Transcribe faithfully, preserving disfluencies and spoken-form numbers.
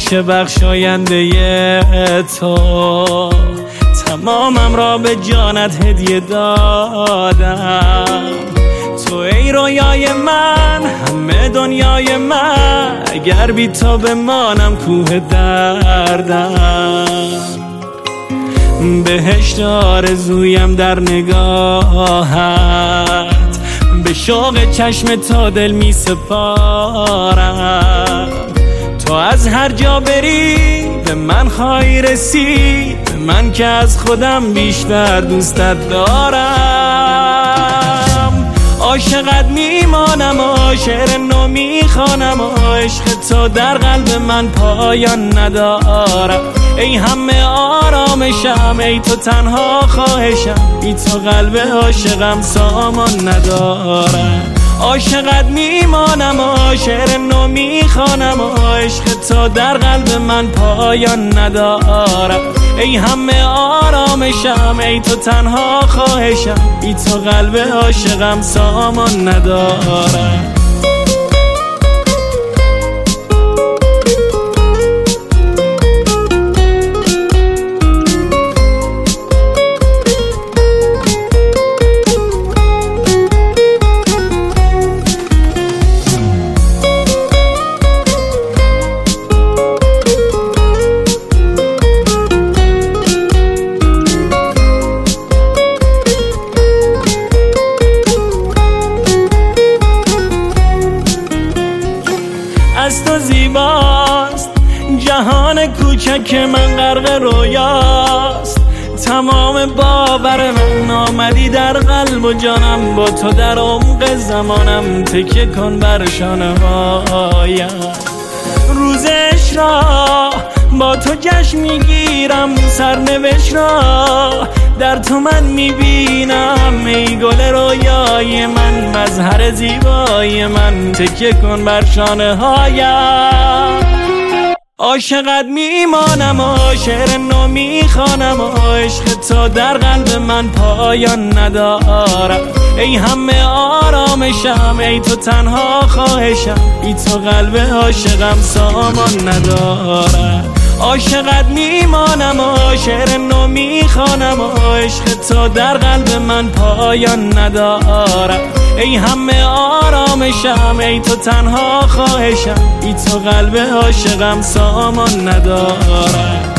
باشه بخشاینده تو، تمامم را به جانت هدیه دادم. تو ای رویای من، همه دنیای من، اگر بی تو بمانم کوه دردم. بهشت آرزویم در نگاهت، به شوق چشم تا دل می سپارم. تو از هر جا بری به من خواهی رسید، به من که از خودم بیشتر دوستت دارم. عاشقت میمانم و شعر نو میخوانم و عشق تو در قلب من پایان ندارم. ای همه آرامشم، ای تو تنها خواهشم، بی تو قلب عاشقم سامان ندارم. عاشقت میمانم و شعر نو میخوانم و عشق تو در قلب من پایان ندارم. ای همه آرامشم، ای تو تنها خواهشم، بی تو قلب عاشقم سامان ندارم. از تو زیباست جهان کوچک من، غرق رویاست تمام باور من. آمدی در قلب و جانم، با تو در عمق زمانم، تکیه کن بر شانه هایم. روزش را با تو جشن میگیرم، سرنوشت را در تو من میبینم. ای گل رویای من، مظهر زیبای من، تکیه کن بر شانه هایم. عاشقت میمانم و شعر نو میخوانم و عشق تو در قلب من پایان ندارم. ای همه آرامشم، ای تو تنها خواهشم، بی تو قلب عاشقم سامان ندارم. عاشقت میمانم و شعر نو میخوانم و عشق تو در قلب من پایان ندارم. ای همه آرامشم، ای تو تنها خواهشم، بی تو قلب عاشقم سامان ندارم.